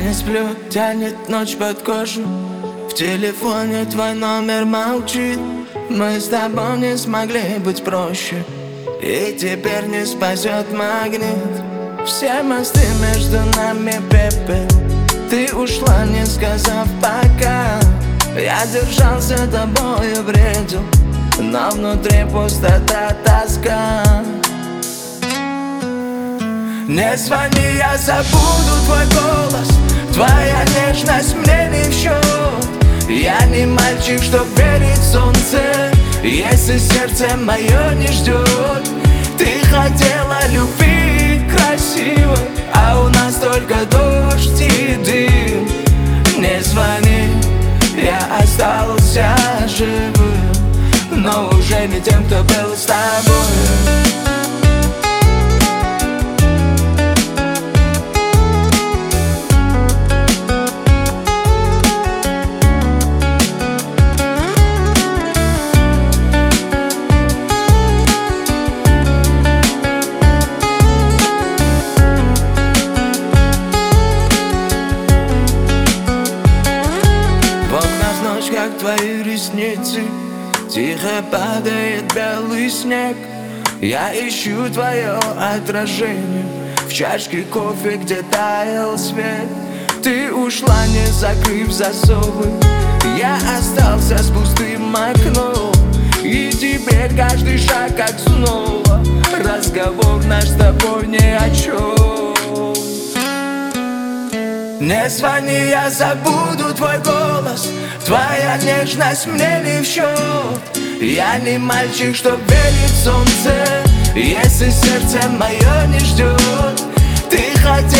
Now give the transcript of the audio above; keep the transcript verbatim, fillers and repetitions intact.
не сплю, тянет ночь под кожу. В телефоне твой номер молчит. Мы с тобой не смогли быть проще, и теперь не спасет магнит. Все мосты между нами пепел. Ты ушла, не сказав пока. Я держался тобою, бредил, но внутри пустота, тоска. Не звони, я забуду твой голос. Твоя нежность мне не в счет. Я не мальчик, чтоб верить в солнце, если сердце мое не ждет. Ты хотела любви красивой, а у нас только дождь и дым. Не звони, я остался живым, но уже не тем, кто был с тобой. Как твои ресницы, тихо падает белый снег. Я ищу твое отражение в чашке кофе, где таял свет. Ты ушла, не закрыв засовы. Я остался с пустым окном, и теперь каждый шаг как снова разговор наш с тобой ни о чем. Не звони, я забуду твой голос. Твоя нежность мне не в счет. Я не мальчик, чтоб верить в солнце, если сердце мое не ждет. Ты хотела